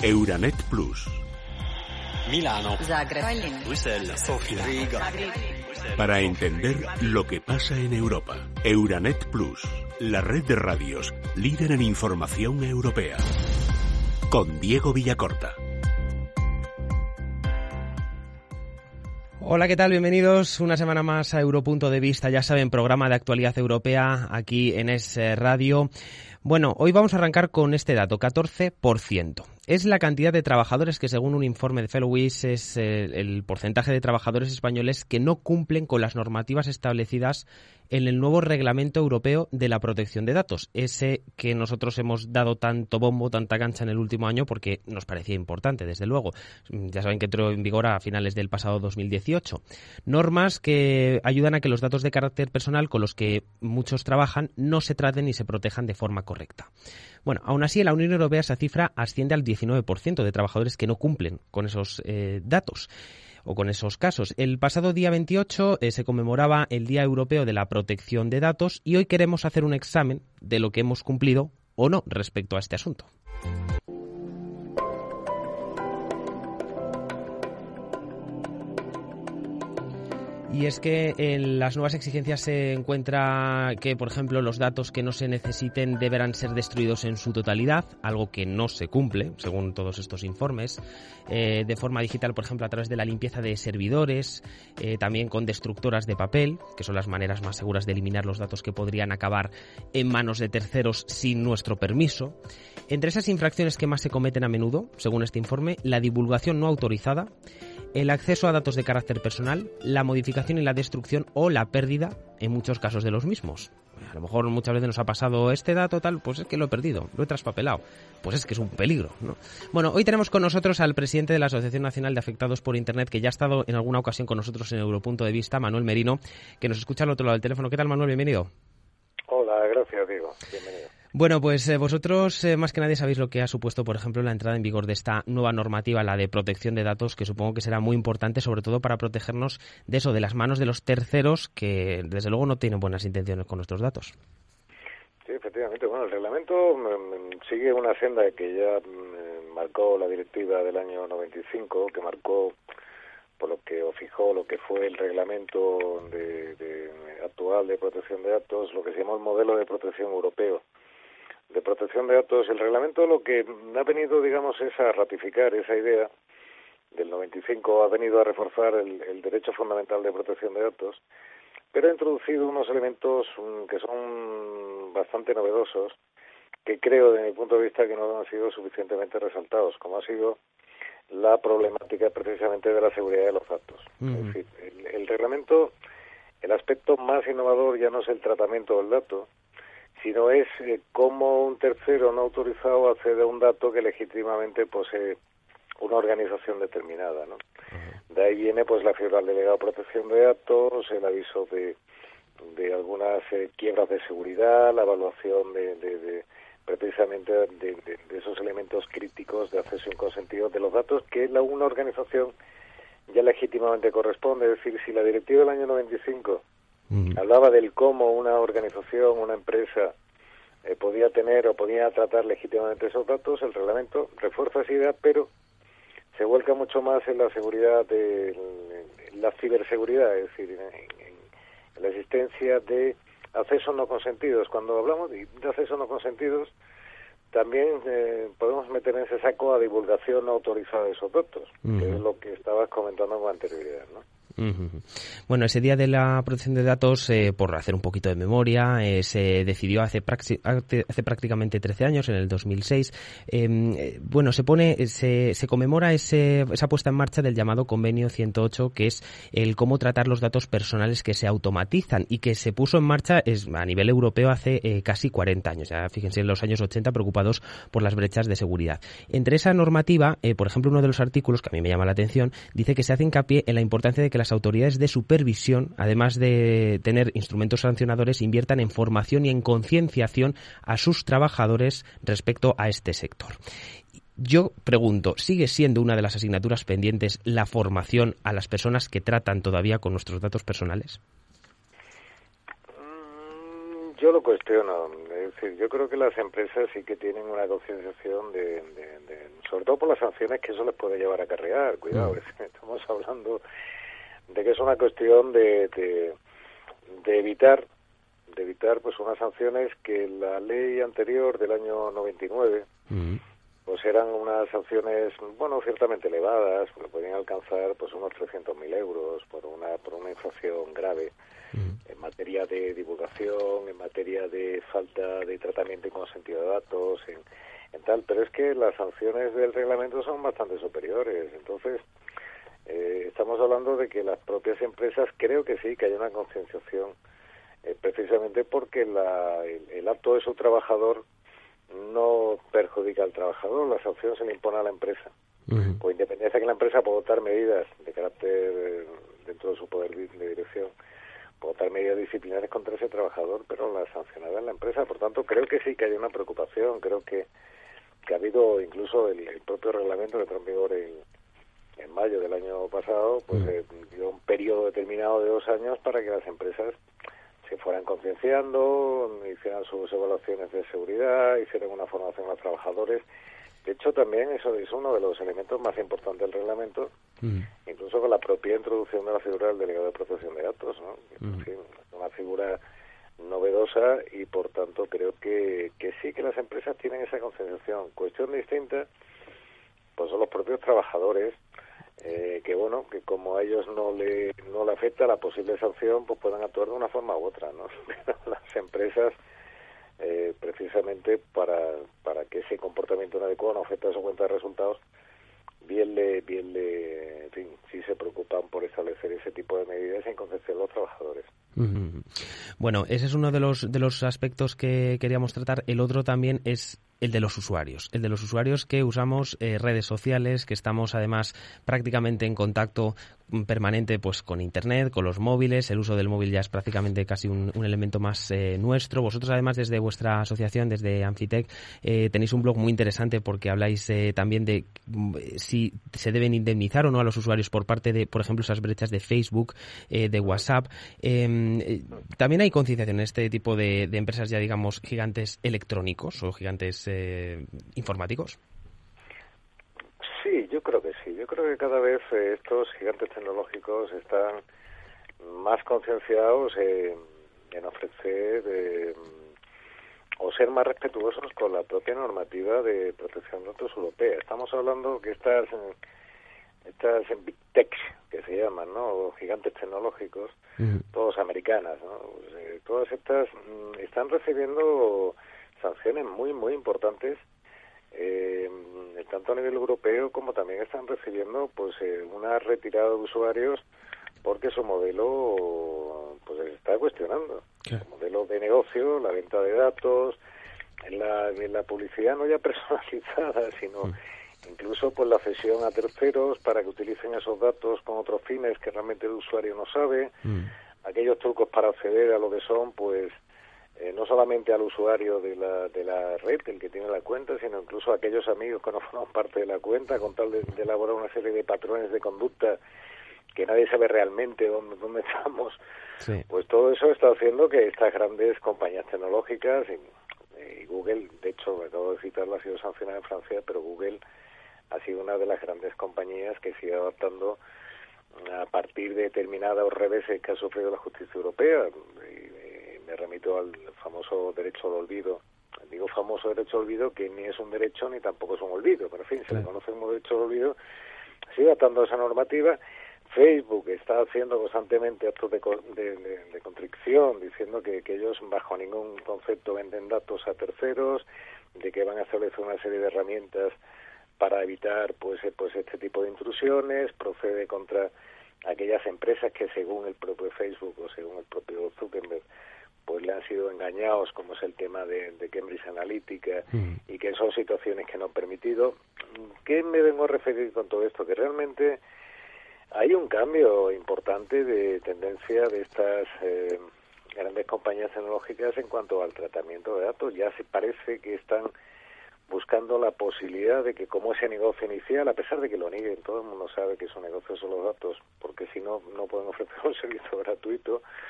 Euranet Plus. Milano, Zagreb, Bruselas, Sofía, Riga. Para entender lo que pasa en Europa. Euranet Plus, la red de radios líder en información europea. Con Diego Villacorta. Hola, ¿qué tal? Bienvenidos una semana más a Europunto de Vista. Ya saben, programa de actualidad europea aquí en Es Radio. Bueno, hoy vamos a arrancar con este dato, 14%. Es la cantidad de trabajadores que, según un informe de Fellowis, es el porcentaje de trabajadores españoles que no cumplen con las normativas establecidas en el nuevo Reglamento Europeo de la Protección de Datos, ese que nosotros hemos dado tanto bombo, tanta cancha en el último año porque nos parecía importante, desde luego. Ya saben que entró en vigor a finales del pasado 2018. Normas que ayudan a que los datos de carácter personal con los que muchos trabajan no se traten y se protejan de forma correcta. Bueno, aún así, en la Unión Europea esa cifra asciende al 19% de trabajadores que no cumplen con esos datos o con esos casos. El pasado día 28 se conmemoraba el Día Europeo de la Protección de Datos y hoy queremos hacer un examen de lo que hemos cumplido o no respecto a este asunto. Y es que en las nuevas exigencias se encuentra que, por ejemplo, los datos que no se necesiten deberán ser destruidos en su totalidad, algo que no se cumple, según todos estos informes, de forma digital, por ejemplo, a través de la limpieza de servidores, también con destructoras de papel, que son las maneras más seguras de eliminar los datos que podrían acabar en manos de terceros sin nuestro permiso. Entre esas infracciones que más se cometen a menudo, según este informe, la divulgación no autorizada, el acceso a datos de carácter personal, la modificación y la destrucción o la pérdida, en muchos casos, de los mismos. A lo mejor muchas veces nos ha pasado este dato tal, pues es que lo he perdido, lo he traspapelado. Pues es que es un peligro, ¿no? Bueno, hoy tenemos con nosotros al presidente de la Asociación Nacional de Afectados por Internet, que ya ha estado en alguna ocasión con nosotros en Europunto de Vista, Manuel Merino, que nos escucha al otro lado del teléfono. ¿Qué tal, Manuel? Bienvenido. Hola, gracias, Diego. Bienvenido. Bueno, pues vosotros más que nadie sabéis lo que ha supuesto, por ejemplo, la entrada en vigor de esta nueva normativa, la de protección de datos, que supongo que será muy importante, sobre todo para protegernos de eso, de las manos de los terceros, que desde luego no tienen buenas intenciones con nuestros datos. Sí, efectivamente. Bueno, el reglamento sigue una senda que ya marcó la directiva del año 95, que marcó por lo que fijó lo que fue el reglamento actual de protección de datos, lo que se llama el modelo de protección europeo de protección de datos. El reglamento lo que ha venido, digamos, es a ratificar esa idea del 95, ha venido a reforzar el derecho fundamental de protección de datos, pero ha introducido unos elementos que son bastante novedosos, que creo, desde mi punto de vista, que no han sido suficientemente resaltados, como ha sido la problemática precisamente de la seguridad de los datos. Es decir, el reglamento, el aspecto más innovador ya no es el tratamiento del dato, sino es cómo un tercero no autorizado accede a un dato que legítimamente posee una organización determinada, ¿no? De ahí viene pues la figura del delegado de protección de datos, el aviso de algunas quiebras de seguridad, la evaluación de precisamente de esos elementos críticos de acceso inconsentido de los datos que una organización ya legítimamente corresponde. Es decir, si la directiva del año 95 hablaba del cómo una organización, una empresa podía tener o podía tratar legítimamente esos datos, el reglamento refuerza esa idea, pero se vuelca mucho más en la seguridad, en la ciberseguridad, es decir, en la existencia de accesos no consentidos. Cuando hablamos de accesos no consentidos, también podemos meter en ese saco a divulgación no autorizada de esos datos, que es lo que estabas comentando con anterioridad, ¿no? Bueno, ese día de la protección de datos, por hacer un poquito de memoria, se decidió hace prácticamente 13 años, en el 2006. Bueno, se conmemora esa puesta en marcha del llamado Convenio 108, que es el cómo tratar los datos personales que se automatizan y que se puso en marcha a nivel europeo hace casi 40 años. Ya fíjense, en los años 80, preocupados por las brechas de seguridad. Entre esa normativa, por ejemplo, uno de los artículos que a mí me llama la atención, dice que se hace hincapié en la importancia de que las autoridades de supervisión, además de tener instrumentos sancionadores, inviertan en formación y en concienciación a sus trabajadores respecto a este sector. Yo pregunto, ¿sigue siendo una de las asignaturas pendientes la formación a las personas que tratan todavía con nuestros datos personales? Yo lo cuestiono, es decir, yo creo que las empresas sí que tienen una concienciación sobre todo por las sanciones que eso les puede llevar a acarrear. Cuidado, estamos hablando de que es una cuestión de evitar pues unas sanciones que la ley anterior del año 99 pues eran unas sanciones, bueno, ciertamente elevadas, porque podían alcanzar pues unos 300.000 euros por una infracción grave en materia de divulgación, en materia de falta de tratamiento y consentido de datos, en tal, pero es que las sanciones del reglamento son bastante superiores. Entonces, estamos hablando de que las propias empresas, creo que sí, que hay una concienciación, precisamente porque el acto de su trabajador no perjudica al trabajador, la sanción se le impone a la empresa. Con independencia que la empresa pueda adoptar medidas de carácter dentro de su poder de dirección, puede adoptar medidas disciplinarias contra ese trabajador, pero la sancionada es la empresa. Por tanto, creo que sí que hay una preocupación, creo que ha habido incluso el propio reglamento que entró en vigor en mayo del año pasado, pues dio un periodo determinado de 2 años para que las empresas se fueran concienciando, hicieran sus evaluaciones de seguridad, hicieran una formación a los trabajadores. De hecho, también eso es uno de los elementos más importantes del reglamento, incluso con la propia introducción de la figura del delegado de protección de datos, ¿no? En fin, es una figura novedosa y, por tanto, creo que sí que las empresas tienen esa concienciación. Cuestión distinta, pues son los propios trabajadores, que bueno, que como a ellos no le afecta la posible sanción, pues puedan actuar de una forma u otra, ¿no? Pero las empresas, precisamente para que ese comportamiento inadecuado no afecte a su cuenta de resultados, en fin, sí se preocupan por establecer ese tipo de medidas en concesión a los trabajadores. Bueno, ese es uno de los aspectos que queríamos tratar. El otro también es el de los usuarios que usamos redes sociales, que estamos además prácticamente en contacto permanente pues con Internet, con los móviles. El uso del móvil ya es prácticamente casi un elemento más nuestro. Vosotros además desde vuestra asociación, desde Amfitec, tenéis un blog muy interesante porque habláis también de si se deben indemnizar o no a los usuarios por parte de, por ejemplo, esas brechas de Facebook, de WhatsApp. También hay concienciación en este tipo de empresas ya, digamos, gigantes electrónicos o gigantes informáticos. Sí, yo creo que sí. Yo creo que cada vez estos gigantes tecnológicos están más concienciados en ofrecer o ser más respetuosos con la propia normativa de protección de datos europea. Estamos hablando que estas Big Tech, que se llaman, ¿no? Gigantes tecnológicos, todos americanas, ¿no? Pues, todas estas están recibiendo sanciones muy, muy importantes, tanto a nivel europeo como también están recibiendo pues una retirada de usuarios porque su modelo pues se está cuestionando. El modelo de negocio, la venta de datos, la publicidad no ya personalizada, sino incluso pues la cesión a terceros para que utilicen esos datos con otros fines que realmente el usuario no sabe, aquellos trucos para acceder a lo que son pues no solamente al usuario de la red, el que tiene la cuenta, sino incluso a aquellos amigos que no forman parte de la cuenta, con tal de elaborar una serie de patrones de conducta que nadie sabe realmente dónde estamos. Sí. Pues todo eso está haciendo que estas grandes compañías tecnológicas y Google, de hecho, me acabo de citarlo, ha sido sancionada en Francia, pero Google ha sido una de las grandes compañías que sigue adaptando a partir de determinados reveses que ha sufrido la justicia europea. Me remito al famoso derecho al olvido. Digo famoso derecho al olvido, que ni es un derecho ni tampoco es un olvido, pero en fin, se le conoce como derecho al olvido. Sigue adaptando esa normativa. Facebook está haciendo constantemente actos de contrición, diciendo que ellos bajo ningún concepto venden datos a terceros, de que van a establecer una serie de herramientas para evitar pues este tipo de intrusiones, procede contra aquellas empresas que según el propio Facebook o según el propio Zuckerberg pues le han sido engañados, como es el tema de Cambridge Analytica, y que son situaciones que no han permitido. ¿Qué me vengo a referir con todo esto? Que realmente hay un cambio importante de tendencia de estas grandes compañías tecnológicas en cuanto al tratamiento de datos. Ya se parece que están buscando la posibilidad de que como ese negocio inicial, a pesar de que lo nieguen, todo el mundo sabe que su negocio son los datos, porque si no, no pueden ofrecer un servicio gratuito,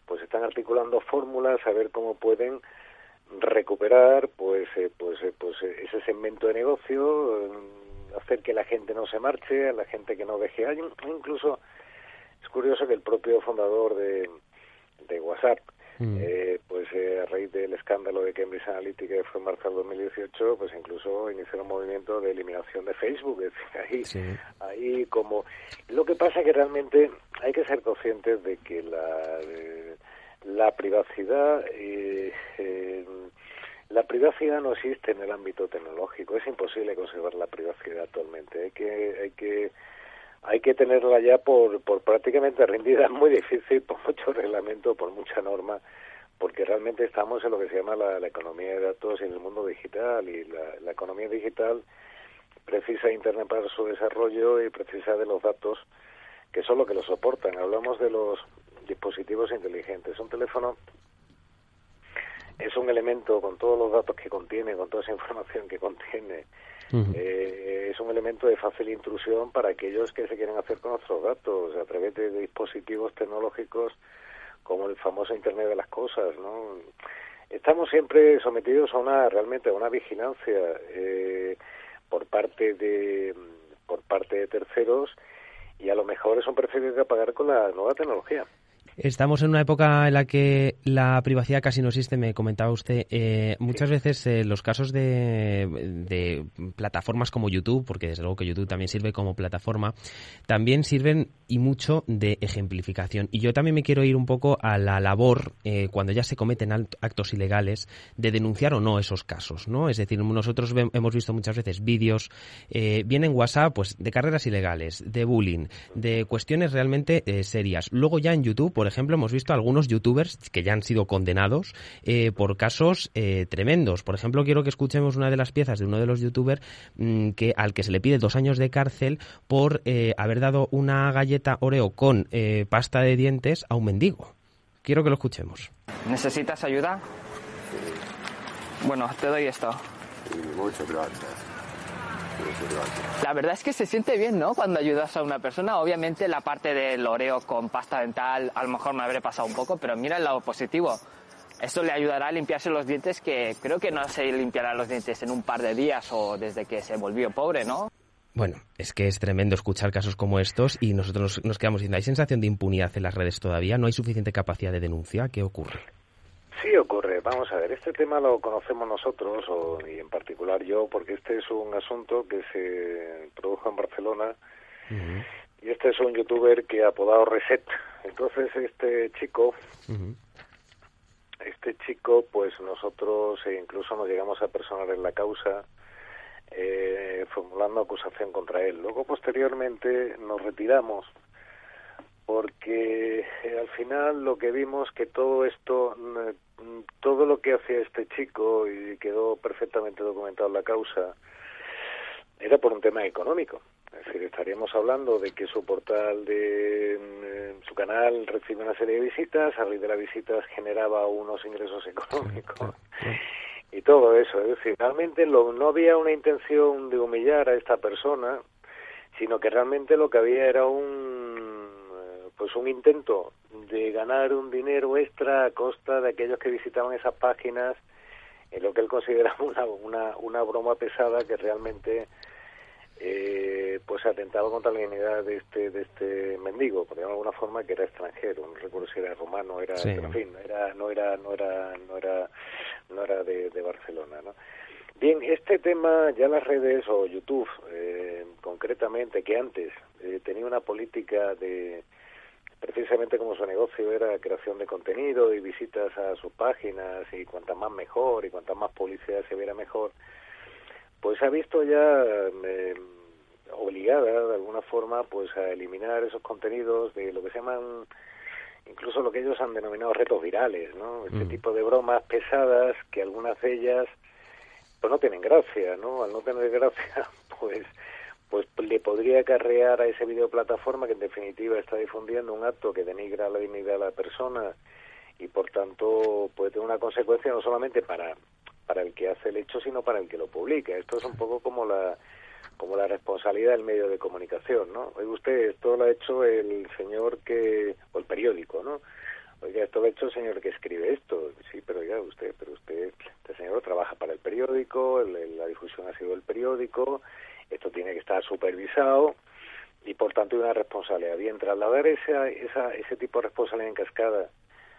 pues están articulando fórmulas a ver cómo pueden recuperar pues ese segmento de negocio, hacer que la gente no se marche, a la gente que no deje. Incluso es curioso que el propio fundador de WhatsApp, a raíz del escándalo de Cambridge Analytica que fue en marzo del 2018, pues incluso inició un movimiento de eliminación de Facebook. Es decir, ahí como... Lo que pasa es que realmente hay que ser conscientes de que la privacidad no existe en el ámbito tecnológico. Es imposible conservar la privacidad actualmente. Hay que tenerla ya por prácticamente rendida. Es muy difícil, por mucho reglamento, por mucha norma, porque realmente estamos en lo que se llama la economía de datos y en el mundo digital, y la economía digital precisa de Internet para su desarrollo y precisa de los datos, que son lo que lo soportan. Hablamos de los dispositivos inteligentes. Un teléfono es un elemento con todos los datos que contiene, con toda esa información que contiene. Es un elemento de fácil intrusión para aquellos que se quieren hacer con nuestros datos a través de dispositivos tecnológicos como el famoso Internet de las cosas, ¿no? Estamos siempre sometidos realmente a una vigilancia por parte de terceros, y a lo mejor es un precio que hay que pagar con la nueva tecnología. Estamos en una época en la que la privacidad casi no existe, me comentaba usted. Muchas veces los casos de plataformas como YouTube, porque desde luego que YouTube también sirve como plataforma, también sirven y mucho de ejemplificación. Y yo también me quiero ir un poco a la labor, cuando ya se cometen actos ilegales, de denunciar o no esos casos, ¿no? Es decir, nosotros hemos visto muchas veces vídeos, bien en WhatsApp, pues de carreras ilegales, de bullying, de cuestiones realmente serias. Luego ya en YouTube, por ejemplo, hemos visto algunos youtubers que ya han sido condenados por casos tremendos. Por ejemplo, quiero que escuchemos una de las piezas de uno de los youtubers al que se le pide 2 años de cárcel por haber dado una galleta Oreo con pasta de dientes a un mendigo. Quiero que lo escuchemos. ¿Necesitas ayuda? Bueno, te doy esto. Muchas gracias. La verdad es que se siente bien, ¿no? Cuando ayudas a una persona. Obviamente la parte del Oreo con pasta dental a lo mejor me habré pasado un poco, pero mira el lado positivo. Esto le ayudará a limpiarse los dientes, que creo que no se limpiará los dientes en un par de días o desde que se volvió pobre, ¿no? Bueno, es que es tremendo escuchar casos como estos y nosotros nos quedamos diciendo, ¿hay sensación de impunidad en las redes todavía? ¿No hay suficiente capacidad de denuncia? ¿Qué ocurre? Sí ocurre. Vamos a ver, este tema lo conocemos nosotros, y en particular yo, porque este es un asunto que se produjo en Barcelona. Y este es un youtuber que ha apodado Reset. Entonces este chico, pues nosotros incluso nos llegamos a personar en la causa, formulando acusación contra él. Luego, posteriormente, nos retiramos porque al final lo que vimos que todo esto, todo lo que hacía este chico, y quedó perfectamente documentado en la causa, era por un tema económico. Es decir, estaríamos hablando de que su portal su canal recibe una serie de visitas, a raíz de las visitas generaba unos ingresos económicos y todo eso. Es decir, realmente no había una intención de humillar a esta persona, sino que realmente lo que había era un intento de ganar un dinero extra a costa de aquellos que visitaban esas páginas, en lo que él consideraba una broma pesada que realmente pues atentaba contra la dignidad de este mendigo, por decirlo de alguna forma, que era extranjero. No recuerdo si era romano, sí. En fin, no era de Barcelona, ¿no? Bien, este tema, ya las redes o YouTube concretamente, que antes tenía una política de, precisamente como su negocio era creación de contenido y visitas a sus páginas, y cuanta más mejor, y cuanta más publicidad se viera mejor, pues ha visto ya obligada de alguna forma pues a eliminar esos contenidos de lo que se llaman, incluso lo que ellos han denominado retos virales, ¿no? Este tipo de bromas pesadas, que algunas de ellas pues no tienen gracia, ¿no? Al no tener gracia, pues le podría acarrear a ese videoplataforma, que en definitiva está difundiendo un acto que denigra la dignidad de la persona, y por tanto puede tener una consecuencia no solamente para el que hace el hecho, sino para el que lo publica. Esto es un poco como la responsabilidad del medio de comunicación, ¿no? Oye usted, esto lo ha hecho el señor o el periódico, ¿no? oiga, esto lo ha hecho el señor que escribe esto. Sí, pero oiga, usted, este señor trabaja para el periódico, la difusión ha sido del periódico, esto tiene que estar supervisado y por tanto hay una responsabilidad. Bien, trasladar ese tipo de responsabilidad en cascada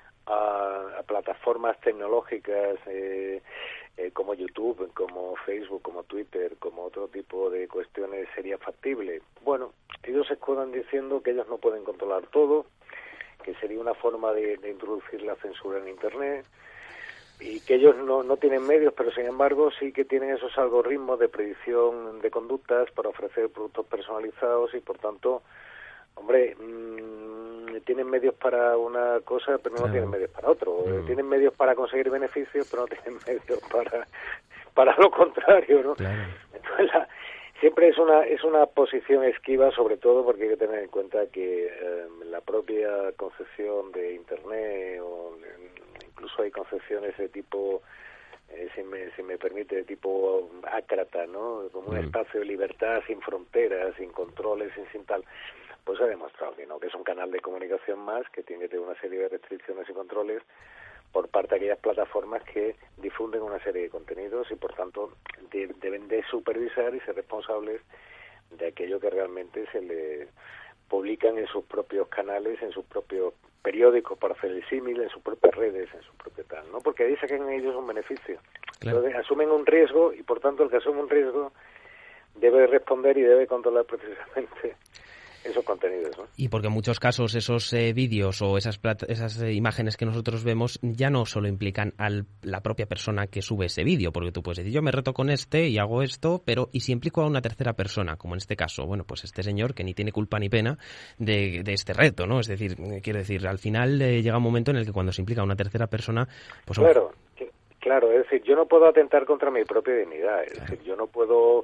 a plataformas tecnológicas como YouTube, como Facebook, como Twitter, como otro tipo de cuestiones sería factible. Bueno, ellos se escudan diciendo que ellos no pueden controlar todo, que sería una forma de introducir la censura en Internet y que ellos no tienen medios, pero sin embargo sí que tienen esos algoritmos de predicción de conductas para ofrecer productos personalizados y por tanto, hombre, tienen medios para una cosa pero no tienen medios para otro. Tienen medios para conseguir beneficios pero no tienen medios para lo contrario, ¿no? Claro. Entonces siempre es una posición esquiva, sobre todo porque hay que tener en cuenta que la propia concepción de Internet o incluso hay concepciones de tipo, si me permite, de tipo ácrata, ¿no? Como un espacio de libertad sin fronteras, sin controles, sin tal. Pues se ha demostrado que no, que es un canal de comunicación más que tiene que tener una serie de restricciones y controles por parte de aquellas plataformas que difunden una serie de contenidos y por tanto deben de supervisar y ser responsables de aquello que realmente se le publican en sus propios canales, en sus propios periódicos para hacer el símil, en sus propias redes, en su propio tal, ¿no? Porque ahí sacan ellos un beneficio. Claro. Entonces asumen un riesgo y por tanto el que asume un riesgo debe responder y debe controlar precisamente esos contenidos, ¿no? Y porque en muchos casos esos vídeos o esas imágenes que nosotros vemos ya no solo implican a la propia persona que sube ese vídeo, porque tú puedes decir, yo me reto con este y hago esto, pero ¿y si implico a una tercera persona? Como en este caso, bueno, pues este señor que ni tiene culpa ni pena de este reto, ¿no? Es decir, quiero decir, al final llega un momento en el que cuando se implica a una tercera persona, pues... Claro, es decir, yo no puedo atentar contra mi propia dignidad, es decir, yo no puedo...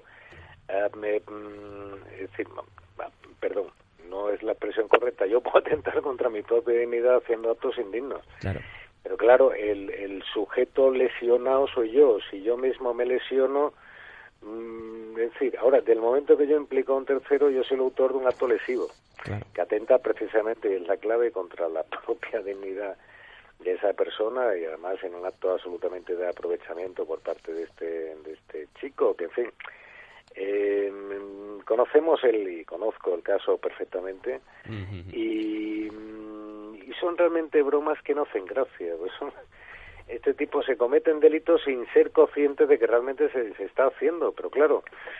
perdón, no es la expresión correcta, yo puedo atentar contra mi propia dignidad haciendo actos indignos. Claro. Pero claro, el sujeto lesionado soy yo, si yo mismo me lesiono, es decir, ahora, del momento que yo implico a un tercero, yo soy el autor de un acto lesivo, claro, que atenta precisamente, es la clave, contra la propia dignidad de esa persona y además en un acto absolutamente de aprovechamiento por parte de este chico, que en fin... conozco el caso perfectamente y son realmente bromas que no hacen gracia, pues este tipo se cometen delitos sin ser conscientes de que realmente se está haciendo, pero claro,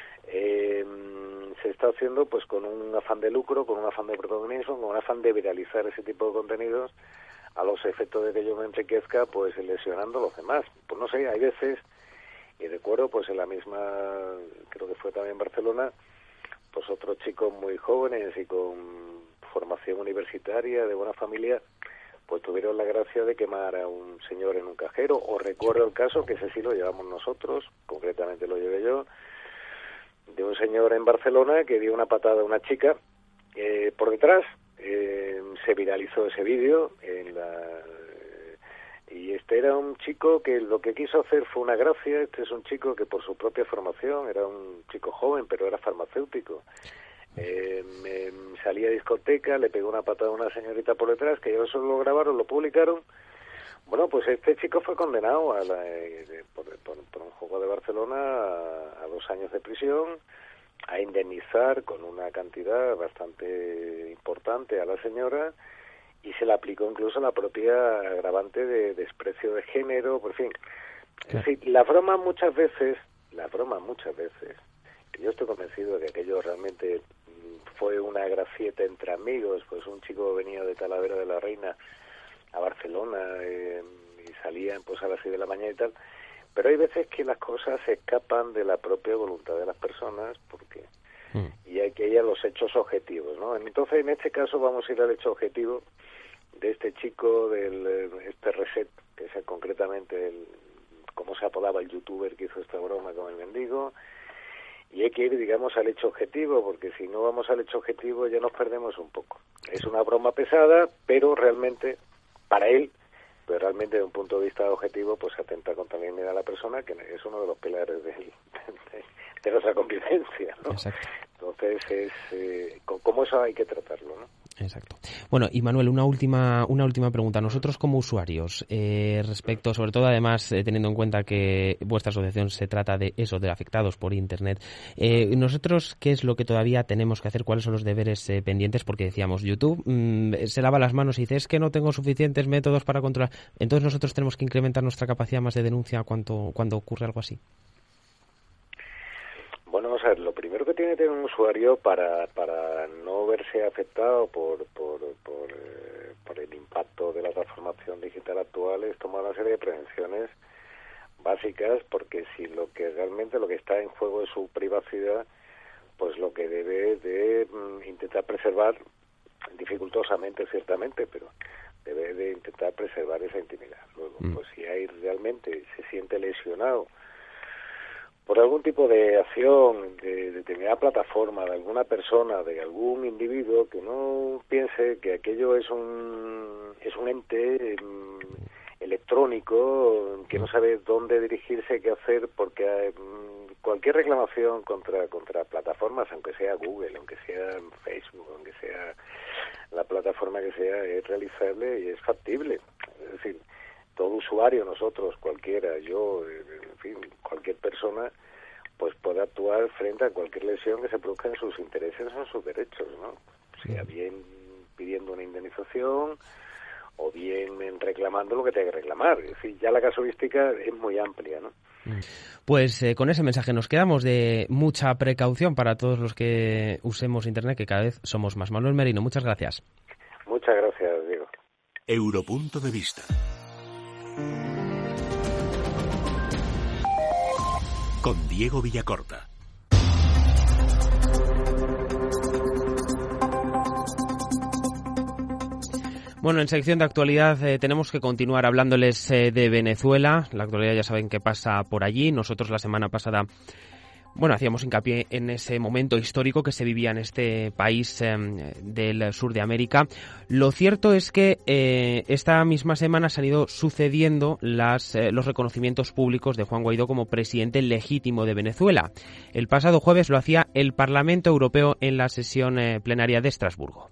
se está haciendo pues con un afán de lucro, con un afán de protagonismo, con un afán de viralizar ese tipo de contenidos a los efectos de que yo me enriquezca pues lesionando a los demás. Pues no sé, hay veces, y recuerdo pues en la misma, creo que fue también en Barcelona, pues otros chicos muy jóvenes y con formación universitaria, de buena familia, pues tuvieron la gracia de quemar a un señor en un cajero, o recuerdo el caso, que ese sí lo llevamos nosotros, concretamente lo llevé yo, de un señor en Barcelona que dio una patada a una chica por detrás, se viralizó ese vídeo y este era un chico que lo que quiso hacer fue una gracia. Este es un chico que por su propia formación era un chico joven, pero era farmacéutico. Salía a discoteca, le pegó una patada a una señorita por detrás, que ellos lo grabaron, lo publicaron. Bueno, pues este chico fue condenado por un juego de Barcelona a 2 años de prisión, a indemnizar con una cantidad bastante importante a la señora, y se le aplicó incluso la propia agravante de desprecio de género, por fin. Es decir, la broma muchas veces, que yo estoy convencido de que aquello realmente fue una gracieta entre amigos, pues un chico venía de Talavera de la Reina a Barcelona y salían pues a las 6 de la mañana y tal, pero hay veces que las cosas se escapan de la propia voluntad de las personas, porque y hay que ir a los hechos objetivos, ¿no? Entonces, en este caso vamos a ir al hecho objetivo de este chico, este Reset, que es concretamente como se apodaba el youtuber que hizo esta broma con el mendigo, y hay que ir, digamos, al hecho objetivo, porque si no vamos al hecho objetivo ya nos perdemos un poco. Es una broma pesada, pero realmente, para él, pero realmente desde un punto de vista objetivo, pues atenta contra la dignidad de la persona, que es uno de los pilares de nuestra convivencia, ¿no? Exacto. Entonces, como eso hay que tratarlo, ¿no? Exacto. Bueno, y Manuel, una última pregunta. Nosotros como usuarios, respecto, sobre todo además teniendo en cuenta que vuestra asociación se trata de eso, de afectados por Internet, nosotros, ¿qué es lo que todavía tenemos que hacer? ¿Cuáles son los deberes pendientes? Porque decíamos, YouTube se lava las manos y dice, es que no tengo suficientes métodos para controlar. Entonces nosotros tenemos que incrementar nuestra capacidad más de denuncia cuando ocurre algo así. Bueno, vamos a ver, lo primero que tiene que tener un usuario para no verse afectado por el impacto de la transformación digital actual es tomar una serie de prevenciones básicas, porque si lo que está en juego es su privacidad, pues lo que debe de intentar preservar, dificultosamente ciertamente, pero debe de intentar preservar esa intimidad. Luego, pues si hay realmente se siente lesionado por algún tipo de acción de determinada plataforma, de alguna persona, de algún individuo, que no piense que aquello es un ente electrónico, que no sabe dónde dirigirse, qué hacer, porque cualquier reclamación contra plataformas, aunque sea Google, aunque sea Facebook, aunque sea la plataforma que sea, es realizable y es factible. Es decir, todo usuario, nosotros, cualquiera, yo, en fin, cualquier persona, pues puede actuar frente a cualquier lesión que se produzca en sus intereses o en sus derechos, ¿no? Sea bien pidiendo una indemnización o bien reclamando lo que tenga que reclamar. Es decir, ya la casuística es muy amplia, ¿no? Pues con ese mensaje nos quedamos, de mucha precaución para todos los que usemos Internet, que cada vez somos más. Manuel Merino, muchas gracias. Muchas gracias, Diego. Europunto de vista. Con Diego Villacorta. Bueno, en sección de actualidad tenemos que continuar hablándoles de Venezuela. La actualidad ya saben que pasa por allí. Nosotros la semana pasada, hacíamos hincapié en ese momento histórico que se vivía en este país del sur de América. Lo cierto es que esta misma semana se han ido sucediendo los reconocimientos públicos de Juan Guaidó como presidente legítimo de Venezuela. El pasado jueves lo hacía el Parlamento Europeo en la sesión plenaria de Estrasburgo.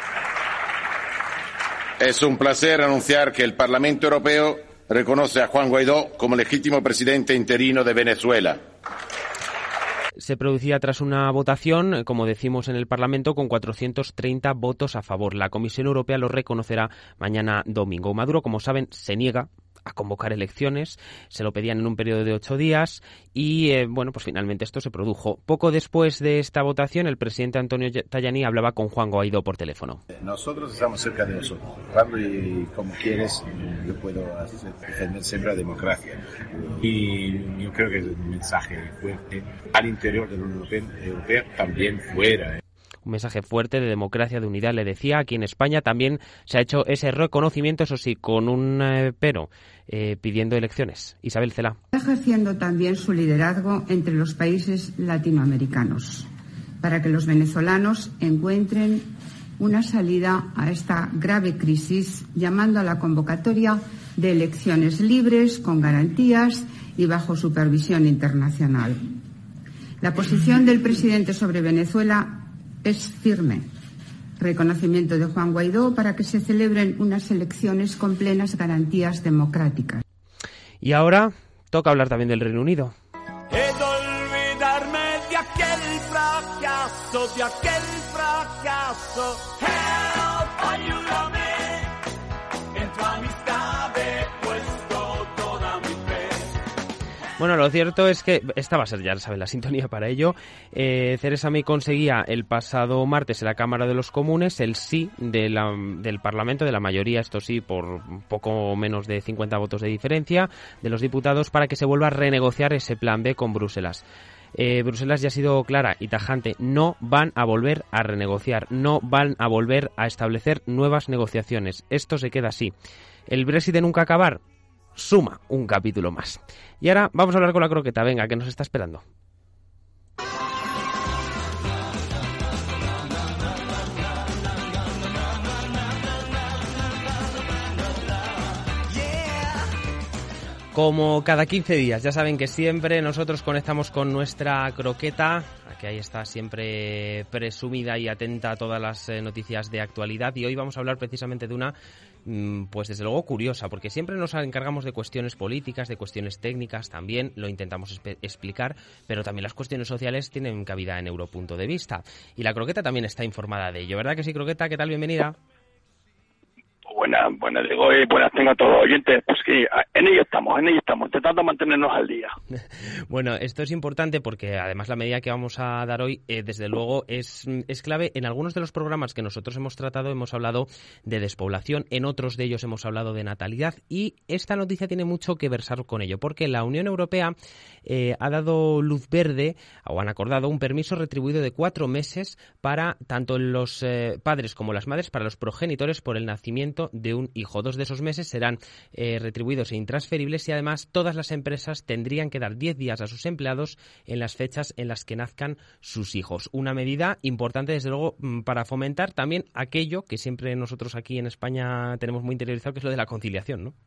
Es un placer anunciar que el Parlamento Europeo reconoce a Juan Guaidó como legítimo presidente interino de Venezuela. Se producía tras una votación, como decimos en el Parlamento, con 430 votos a favor. La Comisión Europea lo reconocerá mañana domingo. Maduro, como saben, se niega a convocar elecciones, se lo pedían en un periodo de 8 días y, pues finalmente esto se produjo. Poco después de esta votación, el presidente Antonio Tajani hablaba con Juan Guaidó por teléfono. Nosotros estamos cerca de nosotros. Cuando y como quieres, yo puedo defender siempre la democracia. Y yo creo que es un mensaje fuerte al interior de la Unión Europea, también fuera. Un mensaje fuerte de democracia, de unidad, le decía. Aquí en España también se ha hecho ese reconocimiento, eso sí, con un pero, pidiendo elecciones. Isabel Cela. Está ejerciendo también su liderazgo entre los países latinoamericanos para que los venezolanos encuentren una salida a esta grave crisis, llamando a la convocatoria de elecciones libres, con garantías y bajo supervisión internacional. La posición del presidente sobre Venezuela es firme. Reconocimiento de Juan Guaidó para que se celebren unas elecciones con plenas garantías democráticas. Y ahora toca hablar también del Reino Unido. He de olvidarme de aquel fracaso. Help, ayúdame. En tu amistad he puesto toda mi fe. Bueno, lo cierto es que esta va a ser, ya saben, la sintonía para ello. Theresa May conseguía el pasado martes en la Cámara de los Comunes el sí del Parlamento, de la mayoría, esto sí, por poco menos de 50 votos de diferencia, de los diputados, para que se vuelva a renegociar ese plan B con Bruselas. Bruselas ya ha sido clara y tajante, no van a volver a renegociar, no van a volver a establecer nuevas negociaciones. Esto se queda así. ¿El Brexit de nunca acabar? Suma un capítulo más. Y ahora vamos a hablar con la croqueta, venga, que nos está esperando. Como cada 15 días, ya saben que siempre nosotros conectamos con nuestra croqueta, que ahí está siempre presumida y atenta a todas las noticias de actualidad, y hoy vamos a hablar precisamente de una, pues desde luego curiosa, porque siempre nos encargamos de cuestiones políticas, de cuestiones técnicas, también lo intentamos explicar, pero también las cuestiones sociales tienen cabida en Europunto de Vista, y la croqueta también está informada de ello, ¿verdad que sí, croqueta? ¿Qué tal? Bienvenida. Buenas, digo, y buenas tengo a todos los oyentes. Pues que en ello estamos, intentando mantenernos al día. Bueno, esto es importante porque además la medida que vamos a dar hoy, desde luego, es clave. En algunos de los programas que nosotros hemos tratado hemos hablado de despoblación, en otros de ellos hemos hablado de natalidad, y esta noticia tiene mucho que versar con ello, porque la Unión Europea ha dado luz verde, o han acordado un permiso retribuido de 4 meses para tanto los padres como las madres, para los progenitores por el nacimiento de un hijo. 2 de esos meses serán retribuidos e intransferibles, y además todas las empresas tendrían que dar 10 días a sus empleados en las fechas en las que nazcan sus hijos. Una medida importante, desde luego, para fomentar también aquello que siempre nosotros aquí en España tenemos muy interiorizado, que es lo de la conciliación, ¿no?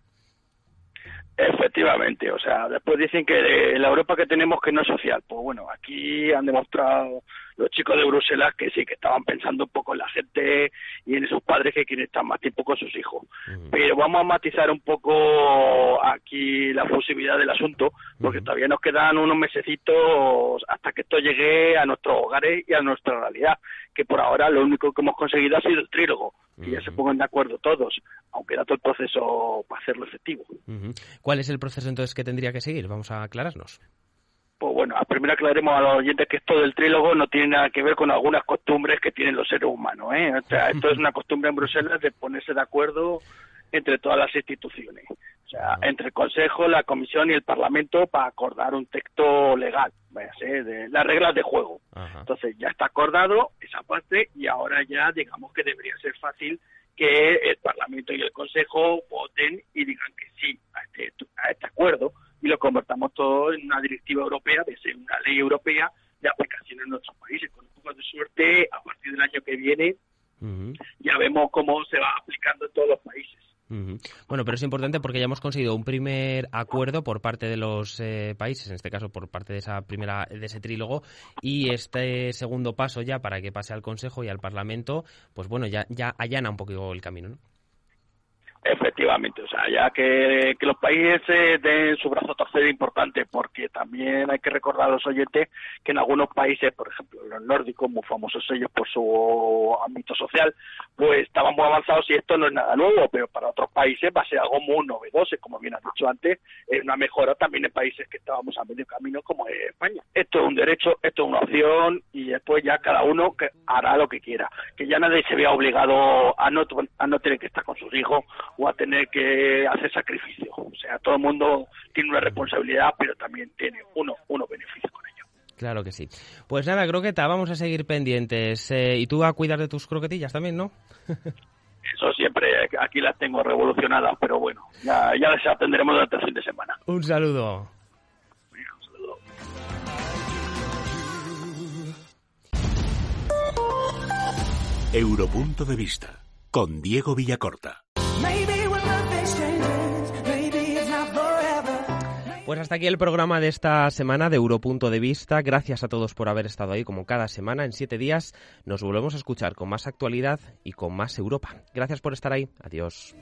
Efectivamente, o sea, después dicen que la Europa que tenemos que no es social. Pues bueno, aquí han demostrado los chicos de Bruselas que sí, que estaban pensando un poco en la gente y en esos padres que quieren estar más tiempo con sus hijos. Pero vamos a matizar un poco aquí la fusibilidad del asunto, porque todavía nos quedan unos mesecitos hasta que esto llegue a nuestros hogares y a nuestra realidad, que por ahora lo único que hemos conseguido ha sido el trílogo, que ya se pongan de acuerdo todos, aunque da todo el proceso para hacerlo efectivo. ¿Cuál es el proceso entonces que tendría que seguir? Vamos a aclararnos. Pues bueno, primero aclaremos a los oyentes que esto del trílogo no tiene nada que ver con algunas costumbres que tienen los seres humanos, ¿eh? O sea, esto es una costumbre en Bruselas de ponerse de acuerdo entre todas las instituciones, o sea, entre el Consejo, la Comisión y el Parlamento, para acordar un texto legal, de las reglas de juego. Entonces ya está acordado esa parte, y ahora ya digamos que debería ser fácil que el Parlamento y el Consejo voten y digan que sí a este acuerdo, y lo convertamos todo en una directiva europea, de ser una ley europea de aplicación en nuestros países. Con un poco de suerte, a partir del año que viene, ya vemos cómo se va aplicando en todos los países. Bueno, pero es importante porque ya hemos conseguido un primer acuerdo por parte de los países, en este caso por parte de ese trílogo, y este segundo paso ya para que pase al Consejo y al Parlamento, pues bueno, ya allana un poco el camino, ¿no? Efectivamente, o sea, ya que los países den su brazo a torcer es importante, porque también hay que recordar a los oyentes que en algunos países, por ejemplo los nórdicos, muy famosos ellos por su ámbito social, pues estaban muy avanzados, y esto no es nada nuevo, pero para otros países va a ser algo muy novedoso, como bien has dicho antes, es una mejora también en países que estábamos a medio camino, como es España. Esto es un derecho, esto es una opción, y después ya cada uno que hará lo que quiera, que ya nadie se vea obligado a no tener que estar con sus hijos o a tener que hacer sacrificios. O sea, todo el mundo tiene una responsabilidad, pero también tiene unos beneficios con ello. Claro que sí. Pues nada, croqueta, vamos a seguir pendientes. Y tú a cuidar de tus croquetillas también, ¿no? Eso siempre, aquí las tengo revolucionadas, pero bueno, ya las atenderemos durante el fin de semana. Un saludo. Un saludo. Europunto de Vista, con Diego Villacorta. Pues hasta aquí el programa de esta semana de Europunto de Vista. Gracias a todos por haber estado ahí como cada semana. En 7 días nos volvemos a escuchar con más actualidad y con más Europa. Gracias por estar ahí. Adiós.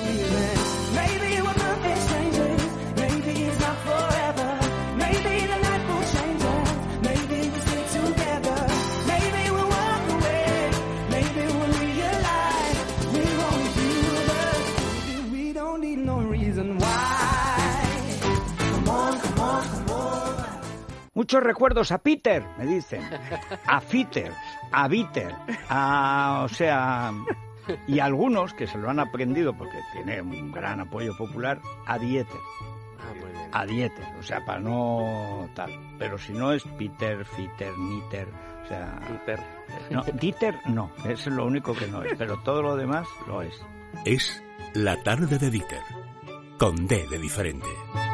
Muchos recuerdos a Peter, me dicen, a Fitter, a Bitter, o sea, y algunos que se lo han aprendido porque tiene un gran apoyo popular, a Dieter. A Dieter, o sea, para no tal. Pero si no es Peter, Fitter, Nitter, o sea... Dieter. No, Dieter no, es lo único que no es, pero todo lo demás lo es. Es La tarde de Dieter, con D de diferente.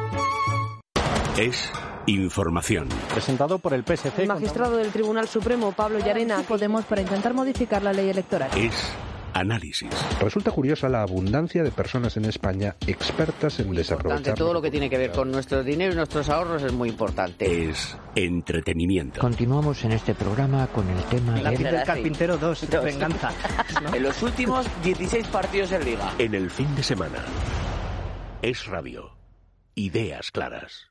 Es información. Presentado por el PSC. El magistrado del Tribunal Supremo, Pablo Llarena. Podemos para intentar modificar la ley electoral. Es Análisis. Resulta curiosa la abundancia de personas en España expertas en desaprovechar. Todo lo que tiene que ver con nuestro dinero y nuestros ahorros es muy importante. Es entretenimiento. Continuamos en este programa con el tema La del Carpintero 2, venganza. ¿No? En los últimos 16 partidos en Liga. En el fin de semana. Es Radio. Ideas claras.